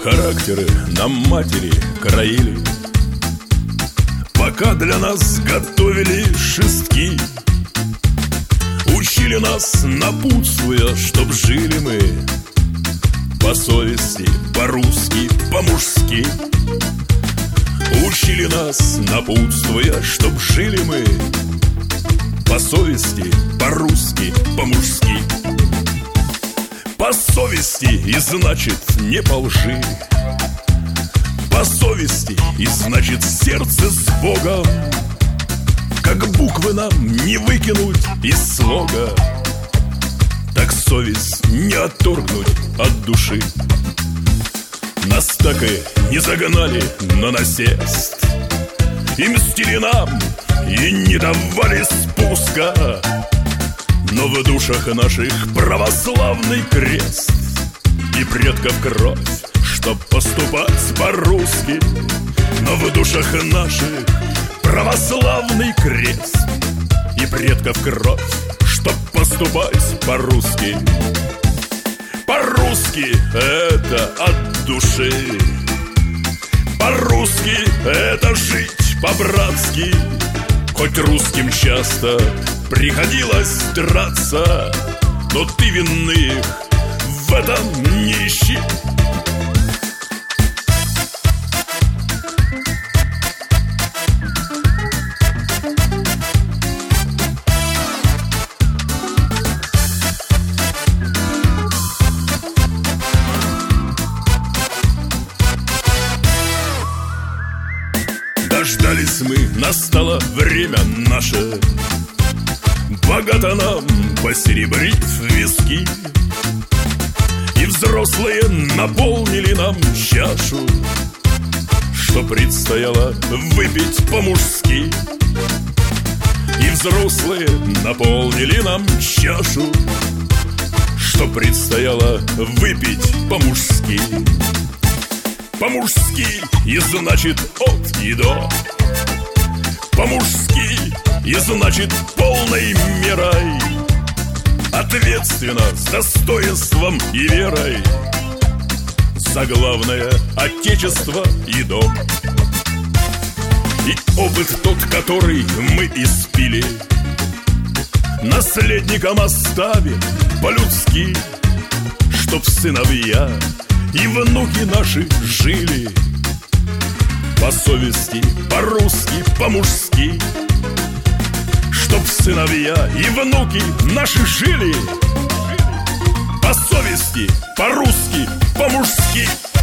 Характеры нам матери краили, пока для нас готовили шестки. Учили нас, напутствуя, чтоб жили мы по совести, по-русски, по-мужски. Учили нас, напутствуя, чтоб жили мы по совести, по-русски, по-мужски. По совести и значит не по лжи, по совести и значит сердце с Богом. Как буквы нам не выкинуть из слога, так совесть не отторгнуть от души. Нас так и не загнали на насест, и мстили нам, и не давали спуска. Но в душах наших православный крест и предков кровь, чтоб поступать по-русски. Но в душах наших православный крест и предков кровь, чтоб поступать по-русски. По-русски это от души, по-русски это жить по-братски. Хоть русским часто приходилось драться, но ты винных в этом не ищи. Дождались мы, настало время наше, богато нам посеребрив виски. И взрослые наполнили нам чашу, что предстояло выпить по-мужски. И взрослые наполнили нам чашу, что предстояло выпить по-мужски. По-мужски и значит от и до, по-мужски и значит полной мерой, ответственно, с достоинством и верой, за главное отечество и дом. И опыт тот, который мы испили, наследникам оставим по-людски, чтоб сыновья и внуки наши жили по совести, по-русски, по-мужски. Чтоб сыновья и внуки наши жили по совести, по-русски, по-мужски.